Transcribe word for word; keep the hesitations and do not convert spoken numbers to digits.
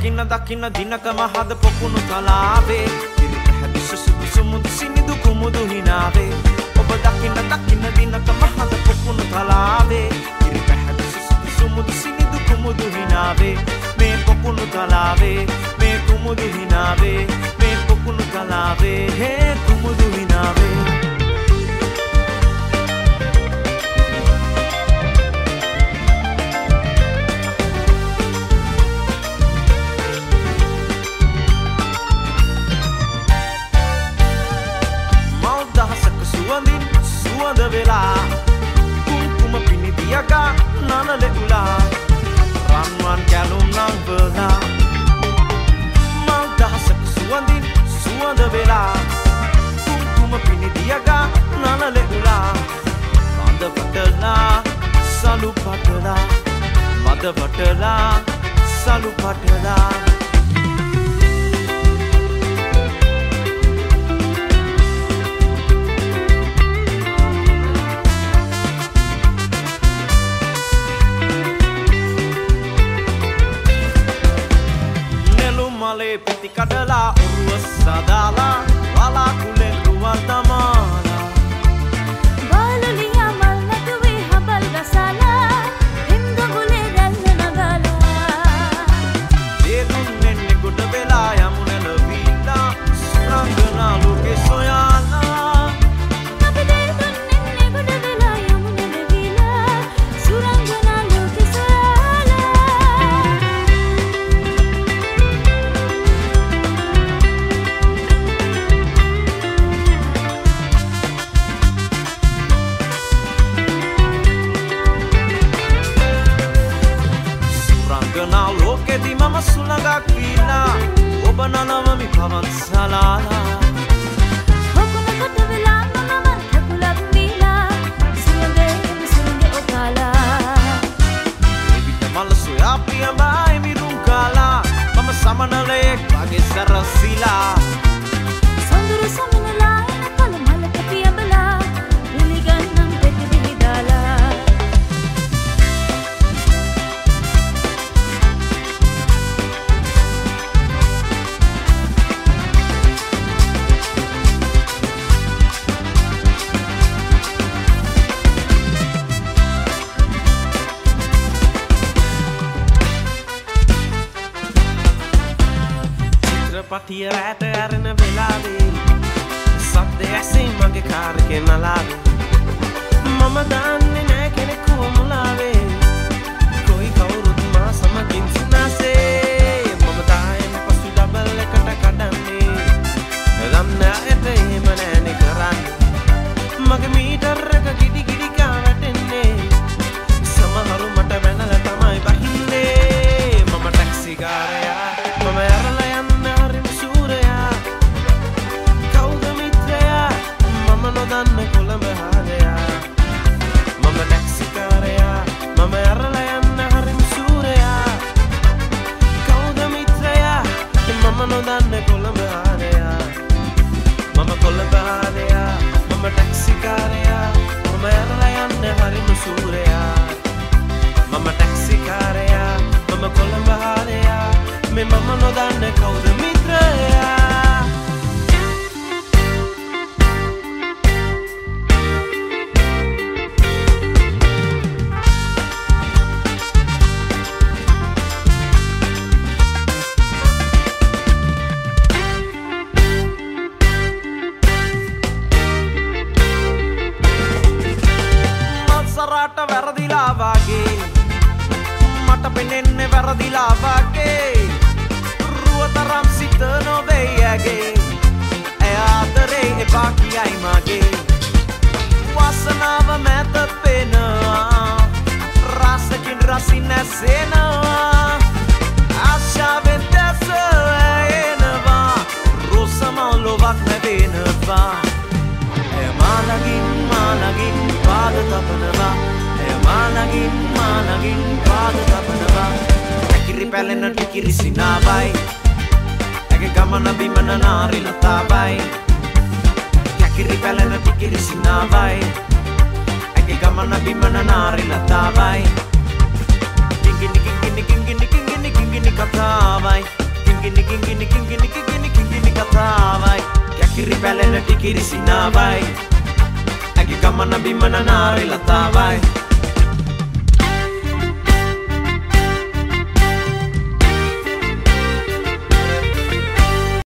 දකින්න දකින්න දිනක මහද පොකුණු තලාවේ ඉරිපැහැදිස සුදු සුමුදු සිනිදු කුමුදු හිනාවේ ඔබ දකින්න දකින්න දිනක මහද පොකුණු තලාවේ ඉරිපැහැදිස සුදු සුමුදු සිනිදු කුමුදු හිනාවේ මේ පොකුණු තලාවේ මේ කුමුදු හිනාවේ මේ පොකුණු තලාවේ හේ කුමුදු හිනාවේ සුවඳ වෙලා කුංකුම පිනිදියගා නනල උලා රන්වන් කැලුම් නංවලා මල් දහසක සුවඳින් සුවඳ වෙලා කුංකුම පිනිදියගා නනල උලා මද පටලා සලු පටලා මද පටලා සලු පටලා මලේ පිටි කඩලා උරුව සදාලා වලා කුලේ රුවන් තමාලා බාලලියා මල් නැතුවේ හබල් රසලා හින්ද ගුලේ රැල්ල නගලා දේරුන්නේ නෙගොඩ වෙලා යමුනල වීලා රංගනා ලෝකේ සොයාලා අපි දේරුන්නේ නෙගොඩ වෙලා යමුනල වීලා සුරංගනා ලෝකේ සොයාලා ගනා ලෝකෙදි මම සුළඟක් වීලා ඔබ නනවමි පවන් සලාලා හොකුණකට වෙලා මම කකුලක් වීලා සුළඟේ සුළඟේ ඔකාලා එවිට මල සොයා පියඹයි මිරුම් කාලා මම සමනලයෙක් වගේ සරසිලා සොඳුරු සමනලා එන කල මලක පියඹලා පිළිගන්නම් පෙති විහිදාලා පටිය රැට ඇරෙන වෙලාවේ සද්දය ඇසෙයි මගේ කාරකේ නලාවේ මම දන්නේ නෑ කෙනෙක් මුලාවේ කොයි කවුරුත් මා සමගින් සිනාසේ මම තායෙන් පසු ඩබල් එකට කඩන්නේ රම්නායට එහෙම නෑනේ කරන්නේ මගේ මීටර් එක ගිඩි ගිඩි කා වැටෙන්නේ සමහරු මට වැනලා තමයි බහින්නේ මම ටැක්සි කාරයා මම ඇරලා නොදන්න කොළඹ හාදයා මම ටැක්සිකාරයා මම ඇරලා යන්න හරිම සූරයා කවුද මිත්‍රයා මම නොදන්න කොළඹ හාදයා මම කොළඹ හාදයා මම ටැක්සිකාරයා මම ඇරලා යන්න හරිම සූරයා මම ටැක්සිකාරයා මම කොළඹ හාදයා මේ මම නොදන්න කවුද මිත්‍රයා සරාට වැරදිලා වගේ මට පෙනෙන්නේ වැරදිලා වගේ රුවතරම් සිත නොවේ ඇගේ ඇය ආදරේ එපා කියයි මගේ වාසනාව මැද පෙනවා රසකින් රසින් නැසෙනවා ආශාවෙන් දැස එනවා රොසමල් ලොවක් නැවෙනවා ඇය මාලගින් මාලගින් පාද තපනවා ඇය මාලගින් මාලගින් පාද තපනවා ඇකිරි පැලෙන ටිකිරි සිනාවයි ඇගේ ගමන බිමන නාරි ලතාවයි ඇකිරි පැලෙන ටිකිරි සිනාවයි ඇගේ ගමන බිමන නාරි ලතාවයි ටිකි ටිකි Kingini kingini kingini kingini katavai Kingini kingini kingini kingini kingini katavai Yakiri pelena tikiri sinavai Agi kamana bimana nari latavai